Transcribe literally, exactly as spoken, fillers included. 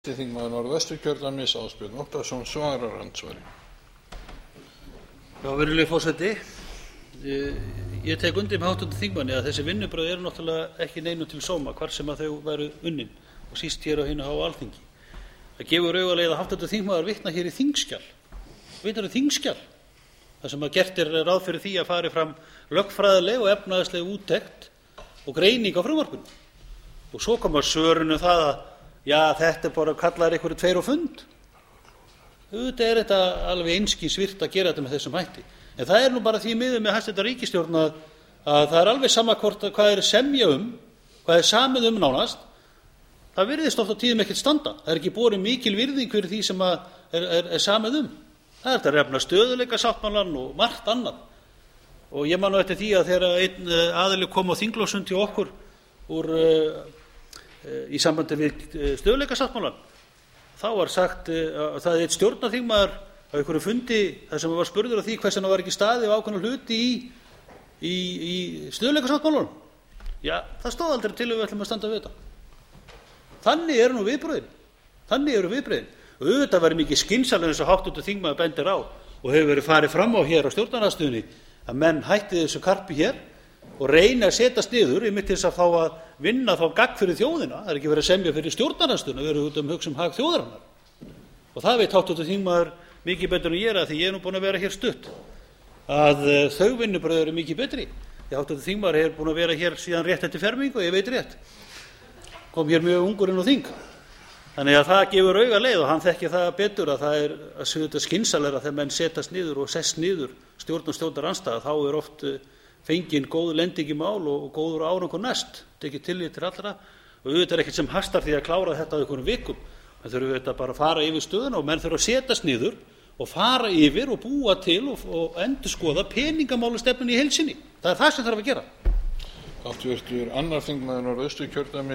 fyrsti þingmaður Norðvesturkjördæmis, Ásbjörn Óttarsson, svarar andsvari. Já, virðulegi forseti, ég, ég tek undir með háttvirtum þingmanni að þessi vinnubrögð eru náttúrulega ekki neinum til sóma hvar sem að þau væru unnin og síst hér á hinu háa Alþingi. Það gefur augalega að háttvirtur þingmaður vitna hér í þingskjal, vitnar í þingskjal, þar sem að gert er ráð fyrir því að fari fram lögfræðileg og efnahagsleg úttekt og greining á frumvarpinu. Og svo koma svörinu það að já, þetta er bara kallar einhverju tveir og fund. Auðvitað er þetta alveg einskis virt að gera þetta með þessum hætti. En það er nú bara því miður með hæstvirta ríkisstjórn að, að það er alveg sama hvort hvað er semja um, hvað er samið um nánast. Það virðist oft á tíðum ekkert standa. Það er ekki borin mikil virðing fyrir því sem er, er, er samið um. Það er þetta að refna stöðugleikasáttmálann og margt annað. Og ég man nú eftir því að þegar einn aðili kom á þinglósund til okkur úr, uh, í sambandi við stöðugleikasáttmálann, þá var sagt að það er eitt stjórnarþingmaður á einhverju fundi þar sem var spurður af því hvers vegna var ekki staðið á ákveðna hluti í, í, í stöðugleikasáttmálanum. Já, það stóð aldrei til að við ætlum að standa við þetta. Þannig eru nú viðbrögðin. Þannig eru viðbrögðin. Og auðvitað væri mikið skynsamlega eins og háttvirtur þingmaður bendir á og hefur verið farið fram á hér á stjórnarandstöðunni að menn hætti þessu karpi hér og reyni að setjast niður einmitt til þess að fá að vinna þá gagn fyrir þjóðina. Það er ekki verið að semja fyrir stjórnarandstöðuna, við erum út um hugsa um hag þjóðarinnar. Og það veit háttvirtur þingmaður mikið betur en ég er að því ég er nú búin að vera hér stutt að þau vinnubrögð eru mikið betri. Því háttvirtur þingmaður er búin að vera hér síðan rétt eftir fermingu og ég veit rétt. Kom hér mjög ungur inn á þing. Þannig að það gefur auga leið og hann þekkir það betur að það er að segja skynsamlegra þegar menn setjast niður og sest niður stjórn og stjórnarandstaða, þá er oft fengin góð lending í mál og góður árangur næst, tekið tillit til allra og auðvitað er ekkert sem hastar því að klára þetta á einhverjum vikum. Það þurfum við bara að fara yfir stöðuna og menn þurfa að setjast niður og fara yfir og búa til og, og endurskoða peningamálastefnunni í heild sinni. Það er það sem þarf að gera. Háttvirtur annar þingmaður Norðausturkjördæmis